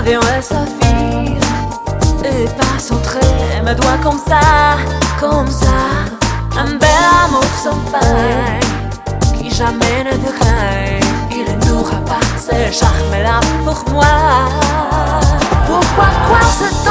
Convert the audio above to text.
L'avion et sa file et pas centré, me doit comme ça, un bel amour sans faille qui jamais ne déraille. Il n'aura pas ce charme là pour moi. Pourquoi quoi ce temps?